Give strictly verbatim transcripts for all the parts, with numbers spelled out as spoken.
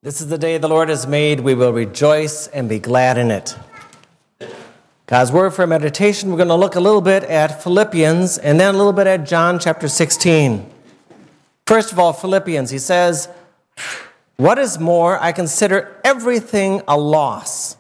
This is the day the Lord has made. We will rejoice and be glad in it. God's word for meditation, we're going to look a little bit at Philippians and then a little bit at John chapter sixteen. First of all, Philippians, he says, "What is more, I consider everything a loss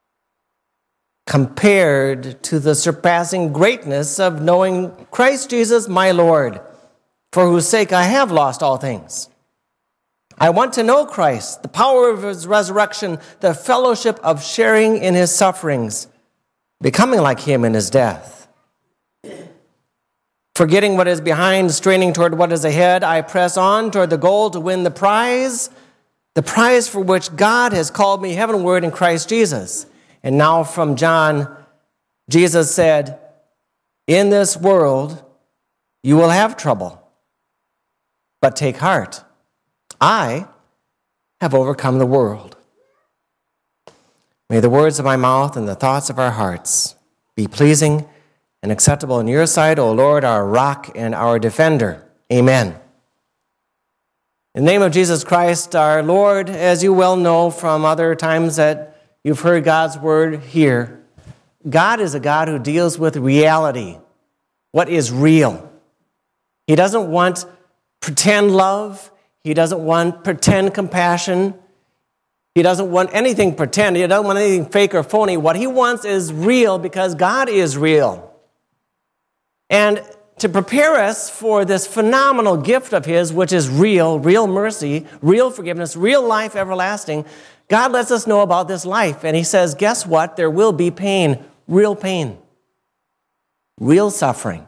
compared to the surpassing greatness of knowing Christ Jesus my Lord, for whose sake I have lost all things. I want to know Christ, the power of his resurrection, the fellowship of sharing in his sufferings, becoming like him in his death. Forgetting what is behind, straining toward what is ahead, I press on toward the goal to win the prize, the prize for which God has called me heavenward in Christ Jesus." And now from John, Jesus said, "In this world you will have trouble, but take heart. I have overcome the world." May the words of my mouth and the thoughts of our hearts be pleasing and acceptable in your sight, O Lord, our rock and our defender. Amen. In the name of Jesus Christ, our Lord, as you well know from other times that you've heard God's word here, God is a God who deals with reality, what is real. He doesn't want pretend love. He doesn't want pretend compassion. He doesn't want anything pretend. He doesn't want anything fake or phony. What he wants is real because God is real. And to prepare us for this phenomenal gift of his, which is real, real mercy, real forgiveness, real life everlasting, God lets us know about this life. And he says, guess what? There will be pain, real pain, real suffering,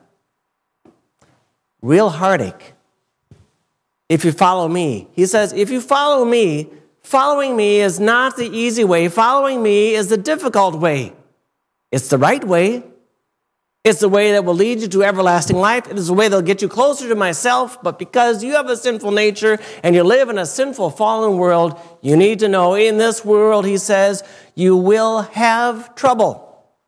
real heartache. If you follow me, he says, if you follow me, following me is not the easy way. Following me is the difficult way. It's the right way. It's the way that will lead you to everlasting life. It is the way that will get you closer to myself. But because you have a sinful nature and you live in a sinful, fallen world, you need to know in this world, he says, you will have trouble.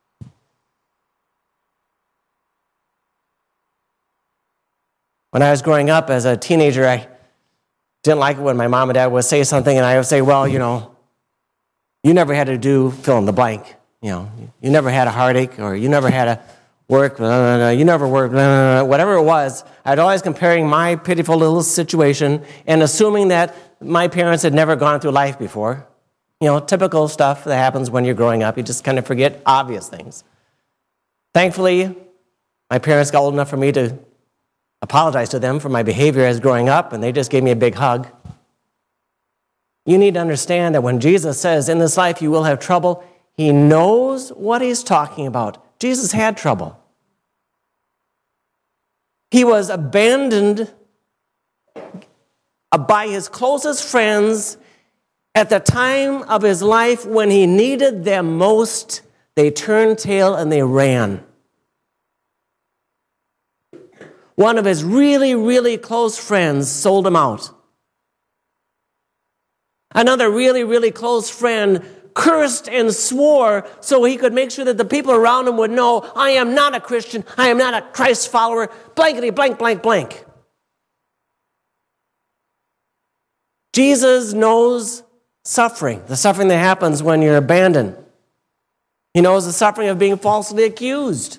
When I was growing up as a teenager, I didn't like it when my mom and dad would say something, and I would say, well, you know, you never had to do fill in the blank. You know, you never had a heartache, or you never had to work, blah, blah, blah, you never worked, blah, blah, blah, whatever it was. I'd always comparing my pitiful little situation and assuming that my parents had never gone through life before. You know, typical stuff that happens when you're growing up. You just kind of forget obvious things. Thankfully, my parents got old enough for me to apologize to them for my behavior as growing up, and they just gave me a big hug. You need to understand that when Jesus says, in this life you will have trouble, he knows what he's talking about. Jesus had trouble. He was abandoned by his closest friends at the time of his life when he needed them most. They turned tail and they ran. One of his really, really close friends sold him out. Another really, really close friend cursed and swore so he could make sure that the people around him would know, I am not a Christian, I am not a Christ follower, blankety, blank, blank, blank. Jesus knows suffering, the suffering that happens when you're abandoned. He knows the suffering of being falsely accused.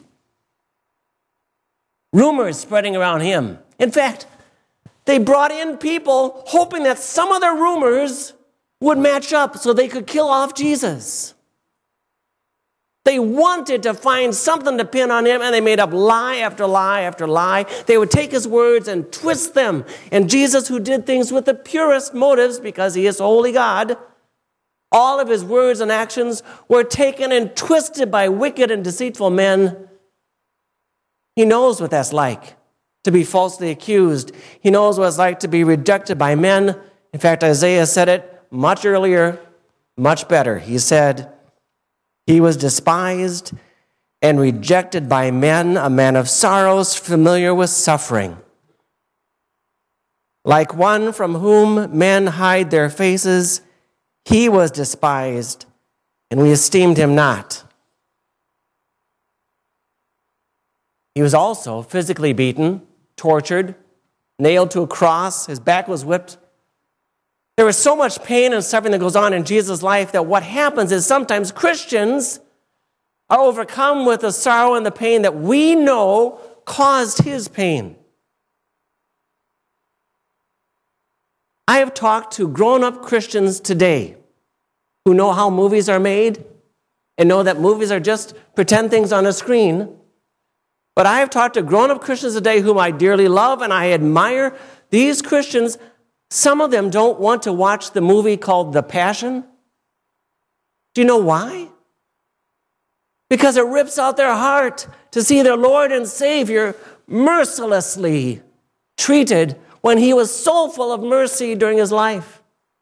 Rumors spreading around him. In fact, they brought in people hoping that some of their rumors would match up so they could kill off Jesus. They wanted to find something to pin on him, and they made up lie after lie after lie. They would take his words and twist them. And Jesus, who did things with the purest motives because he is holy God, all of his words and actions were taken and twisted by wicked and deceitful men. He knows what that's like, to be falsely accused. He knows what it's like to be rejected by men. In fact, Isaiah said it much earlier, much better. He said, he was despised and rejected by men, a man of sorrows, familiar with suffering. Like one from whom men hide their faces, he was despised, and we esteemed him not. He was also physically beaten, tortured, nailed to a cross. His back was whipped. There is so much pain and suffering that goes on in Jesus' life that what happens is sometimes Christians are overcome with the sorrow and the pain that we know caused his pain. I have talked to grown-up Christians today who know how movies are made and know that movies are just pretend things on a screen. But I have talked to grown-up Christians today whom I dearly love and I admire. These Christians, some of them don't want to watch the movie called The Passion. Do you know why? Because it rips out their heart to see their Lord and Savior mercilessly treated when he was so full of mercy during his life.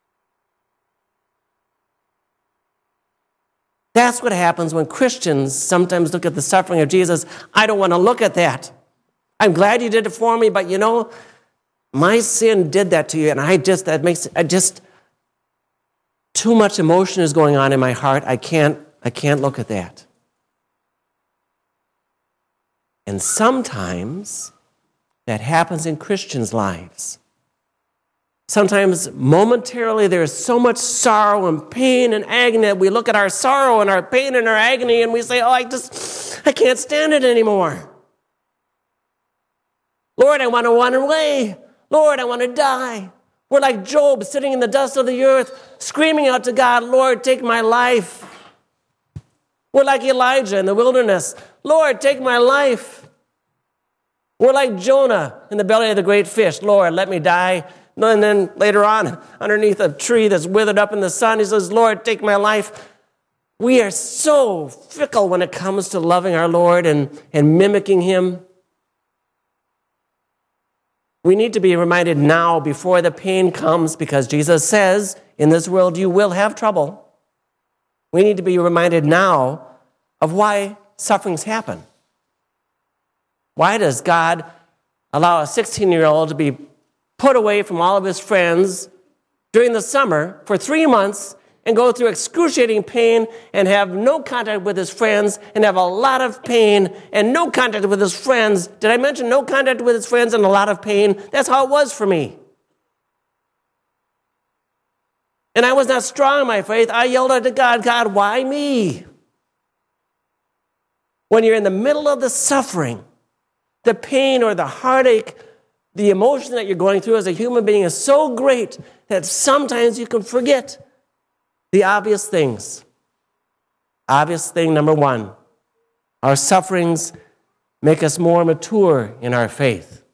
That's what happens when Christians sometimes look at the suffering of Jesus. I don't want to look at that. I'm glad you did it for me, but you know, my sin did that to you, and I just, that makes, I just, too much emotion is going on in my heart. I can't, I can't look at that. And sometimes that happens in Christians' lives. Sometimes momentarily there is so much sorrow and pain and agony that we look at our sorrow and our pain and our agony and we say, oh, I just, I can't stand it anymore. Lord, I want to run away. Lord, I want to die. We're like Job sitting in the dust of the earth, screaming out to God, Lord, take my life. We're like Elijah in the wilderness. Lord, take my life. We're like Jonah in the belly of the great fish. Lord, let me die. And then later on, underneath a tree that's withered up in the sun, he says, Lord, take my life. We are so fickle when it comes to loving our Lord and, and mimicking him. We need to be reminded now before the pain comes, because Jesus says, in this world you will have trouble. We need to be reminded now of why sufferings happen. Why does God allow a sixteen-year-old to be put away from all of his friends during the summer for three months and go through excruciating pain and have no contact with his friends and have a lot of pain and no contact with his friends? Did I mention no contact with his friends and a lot of pain? That's how it was for me. And I was not strong in my faith. I yelled out to God, God, why me? When you're in the middle of the suffering, the pain or the heartache, the emotion that you're going through as a human being is so great that sometimes you can forget the obvious things. Obvious thing number one, our sufferings make us more mature in our faith.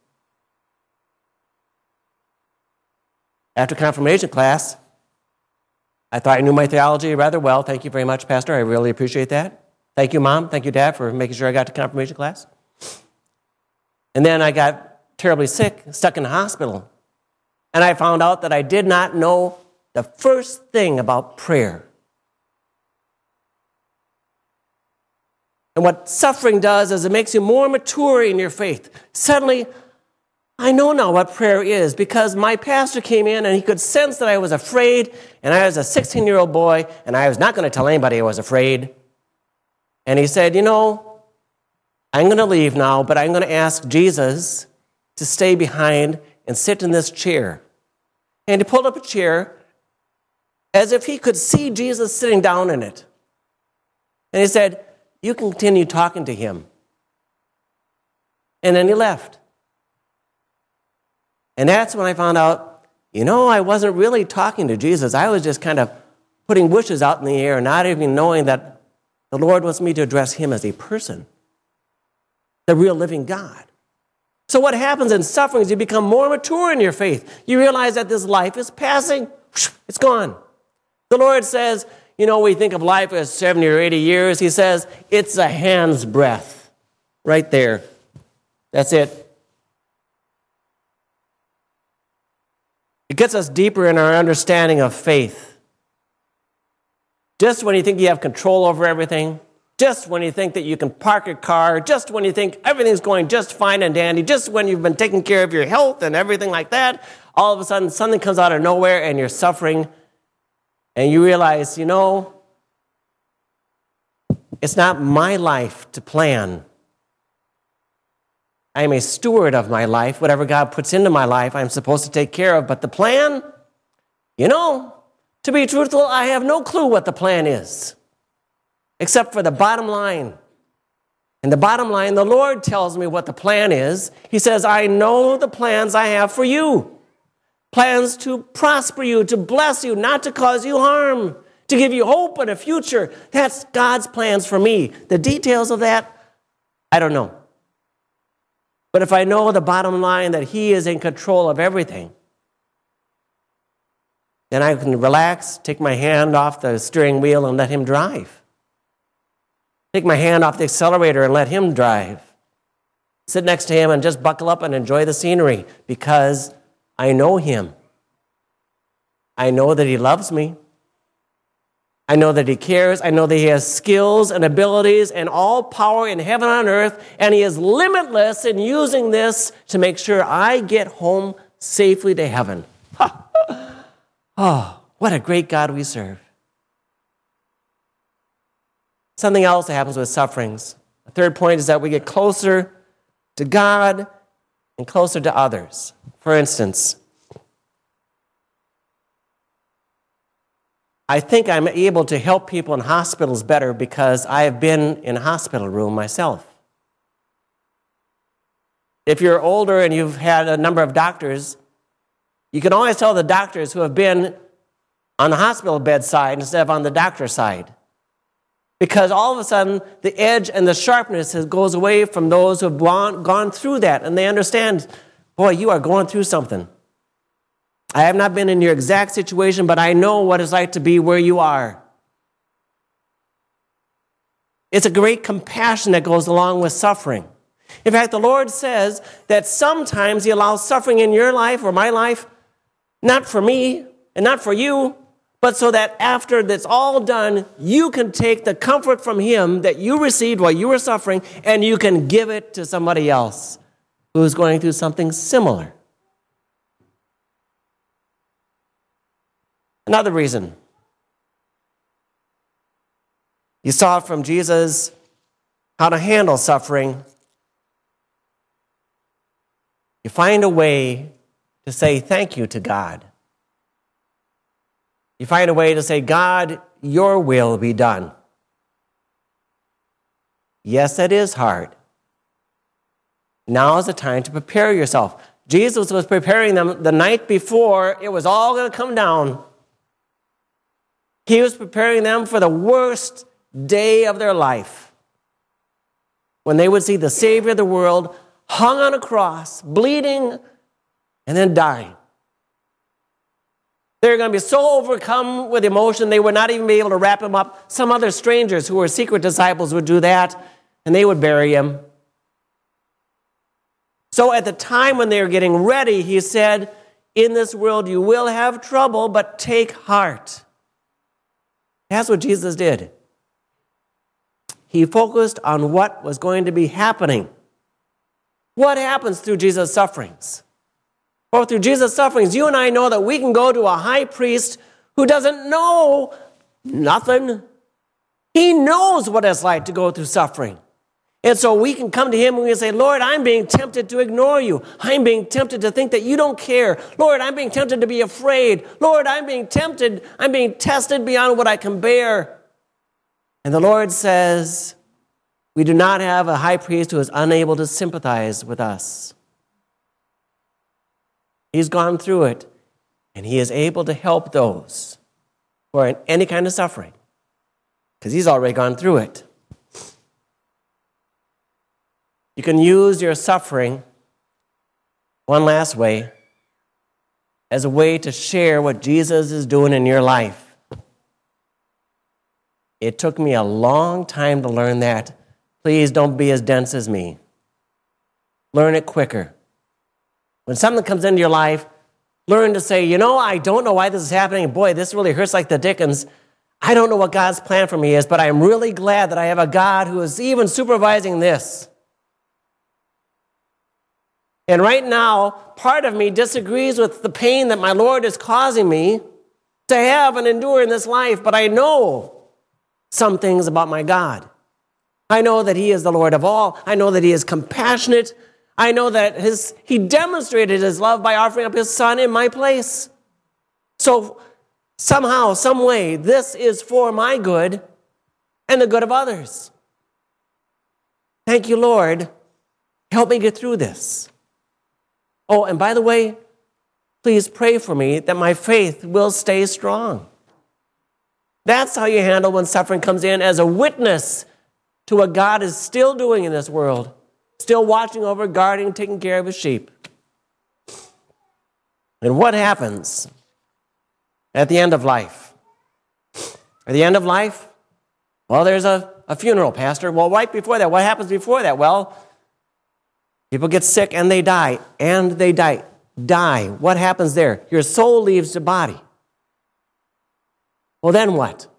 After confirmation class, I thought I knew my theology rather well. Thank you very much, Pastor. I really appreciate that. Thank you, Mom. Thank you, Dad, for making sure I got to confirmation class. And then I got terribly sick, stuck in the hospital. And I found out that I did not know the first thing about prayer. And what suffering does is it makes you more mature in your faith. Suddenly, I know now what prayer is, because my pastor came in and he could sense that I was afraid, and I was a sixteen-year-old boy, and I was not going to tell anybody I was afraid. And he said, you know, I'm going to leave now, but I'm going to ask Jesus to stay behind and sit in this chair. And he pulled up a chair as if he could see Jesus sitting down in it. And he said, you can continue talking to him. And then he left. And that's when I found out, you know, I wasn't really talking to Jesus. I was just kind of putting wishes out in the air, not even knowing that the Lord wants me to address him as a person, the real living God. So what happens in suffering is you become more mature in your faith. You realize that this life is passing. It's gone. The Lord says, you know, we think of life as seventy or eighty years. He says, it's a hand's breadth. Right there. That's it. It gets us deeper in our understanding of faith. Just when you think you have control over everything, just when you think that you can park your car, just when you think everything's going just fine and dandy, just when you've been taking care of your health and everything like that, all of a sudden something comes out of nowhere and you're suffering, and you realize, you know, it's not my life to plan. I am a steward of my life. Whatever God puts into my life, I'm supposed to take care of. But the plan, You know, to be truthful, I have no clue what the plan is, except for the bottom line. And the bottom line, the Lord tells me what the plan is. He says, I know the plans I have for you. Plans to prosper you, to bless you, not to cause you harm, to give you hope and a future. That's God's plans for me. The details of that, I don't know. But if I know the bottom line that He is in control of everything, then I can relax, take my hand off the steering wheel and let Him drive. Take my hand off the accelerator and let Him drive. Sit next to Him and just buckle up and enjoy the scenery because I know Him. I know that He loves me. I know that He cares. I know that He has skills and abilities and all power in heaven and on earth, and He is limitless in using this to make sure I get home safely to heaven. Oh, what a great God we serve. Something else that happens with sufferings. The third point is that we get closer to God and closer to others. For instance, I think I'm able to help people in hospitals better because I have been in a hospital room myself. If you're older and you've had a number of doctors, you can always tell the doctors who have been on the hospital bedside instead of on the doctor's side. Because all of a sudden, the edge and the sharpness goes away from those who have gone, gone through that. And they understand, boy, you are going through something. I have not been in your exact situation, but I know what it's like to be where you are. It's a great compassion that goes along with suffering. In fact, the Lord says that sometimes He allows suffering in your life or my life, not for me and not for you, but so that after that's all done, you can take the comfort from Him that you received while you were suffering, and you can give it to somebody else who's going through something similar. Another reason. You saw from Jesus how to handle suffering. You find a way to say thank you to God. You find a way to say, God, your will be done. Yes, it is hard. Now is the time to prepare yourself. Jesus was preparing them the night before it was all going to come down. He was preparing them for the worst day of their life, when they would see the Savior of the world hung on a cross, bleeding, and then dying. They were going to be so overcome with emotion, they would not even be able to wrap him up. Some other strangers who were secret disciples would do that, and they would bury him. So at the time when they were getting ready, He said, in this world you will have trouble, but take heart. That's what Jesus did. He focused on what was going to be happening. What happens through Jesus' sufferings? Well, through Jesus' sufferings, you and I know that we can go to a high priest who doesn't know nothing. He knows what it's like to go through suffering. And so we can come to Him and we can say, Lord, I'm being tempted to ignore you. I'm being tempted to think that you don't care. Lord, I'm being tempted to be afraid. Lord, I'm being tempted. I'm being tested beyond what I can bear. And the Lord says, we do not have a high priest who is unable to sympathize with us. He's gone through it, and He is able to help those who are in any kind of suffering, because He's already gone through it. You can use your suffering, one last way, as a way to share what Jesus is doing in your life. It took me a long time to learn that. Please don't be as dense as me. Learn it quicker. When something comes into your life, learn to say, you know, I don't know why this is happening. Boy, this really hurts like the dickens. I don't know what God's plan for me is, but I'm really glad that I have a God who is even supervising this. And right now, part of me disagrees with the pain that my Lord is causing me to have and endure in this life, but I know some things about my God. I know that He is the Lord of all. I know that He is compassionate. I know that his, He demonstrated His love by offering up His Son in my place. So somehow, some way, this is for my good and the good of others. Thank you, Lord. Help me get through this. Oh, and by the way, please pray for me that my faith will stay strong. That's how you handle when suffering comes in, as a witness to what God is still doing in this world, still watching over, guarding, taking care of his sheep. And what happens at the end of life? At the end of life, well, there's a, a funeral, Pastor. Well, right before that, what happens before that? Well, people get sick and they die, and they die. Die. What happens there? Your soul leaves the body. Well, then what?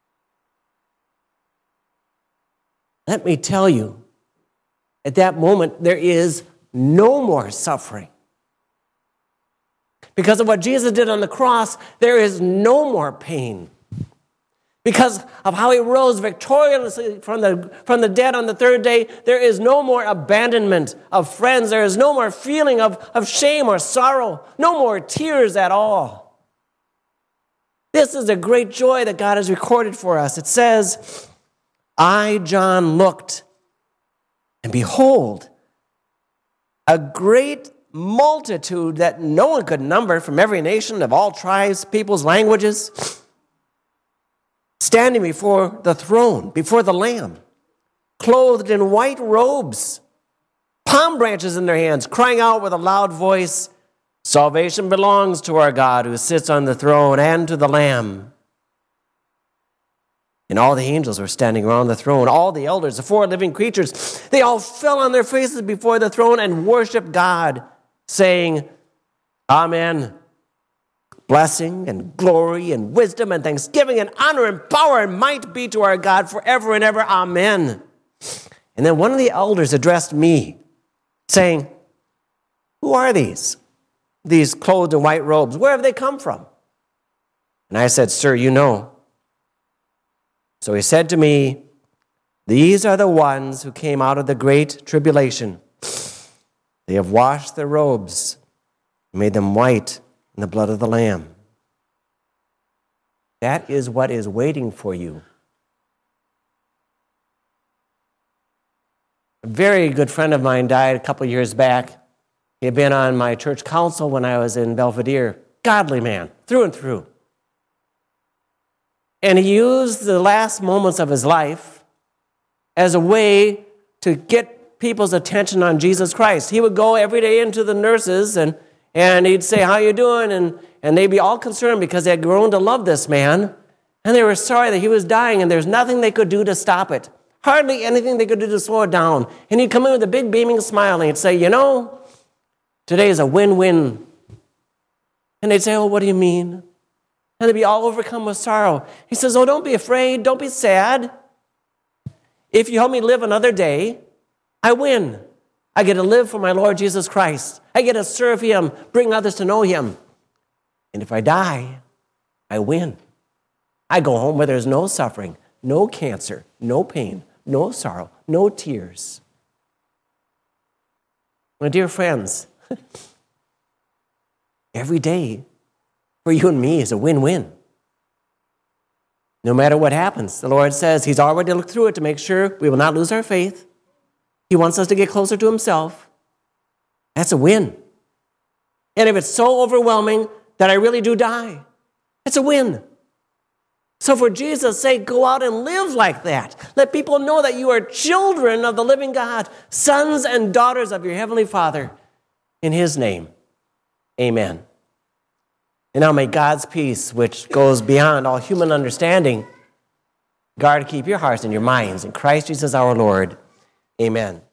Let me tell you, at that moment, there is no more suffering. Because of what Jesus did on the cross, there is no more pain. Because of how he rose victoriously from the, from the dead on the third day, there is no more abandonment of friends. There is no more feeling of, of shame or sorrow. No more tears at all. This is a great joy that God has recorded for us. It says, I, John, looked, and behold, a great multitude that no one could number from every nation, of all tribes, peoples, languages, standing before the throne, before the Lamb, clothed in white robes, palm branches in their hands, crying out with a loud voice, salvation belongs to our God who sits on the throne and to the Lamb. And all the angels were standing around the throne, all the elders, the four living creatures, they all fell on their faces before the throne and worshiped God, saying, Amen. Blessing and glory and wisdom and thanksgiving and honor and power and might be to our God forever and ever. Amen. And then one of the elders addressed me, saying, who are these? These clothed in white robes, where have they come from? And I said, sir, you know. So he said to me, these are the ones who came out of the great tribulation. They have washed their robes, made them white in the blood of the Lamb. That is what is waiting for you. A very good friend of mine died a couple years back. He had been on my church council when I was in Belvedere. Godly man, through and through. And he used the last moments of his life as a way to get people's attention on Jesus Christ. He would go every day into the nurses and, and he'd say, how you doing? And, and they'd be all concerned because they had grown to love this man. And they were sorry that he was dying and there's nothing they could do to stop it. Hardly anything they could do to slow it down. And he'd come in with a big beaming smile and he'd say, you know, today is a win-win. And they'd say, oh, what do you mean? And they'd be all overcome with sorrow. He says, oh, don't be afraid. Don't be sad. If you help me live another day, I win. I get to live for my Lord Jesus Christ. I get to serve him, bring others to know him. And if I die, I win. I go home where there's no suffering, no cancer, no pain, no sorrow, no tears. My dear friends, every day for you and me is a win-win. No matter what happens, the Lord says he's already looked through it to make sure we will not lose our faith. He wants us to get closer to himself. That's a win. And if it's so overwhelming that I really do die, it's a win. So for Jesus' sake, go out and live like that. Let people know that you are children of the living God, sons and daughters of your heavenly Father. In his name, amen. And now may God's peace, which goes beyond all human understanding, guard and keep your hearts and your minds in Christ Jesus our Lord. Amen.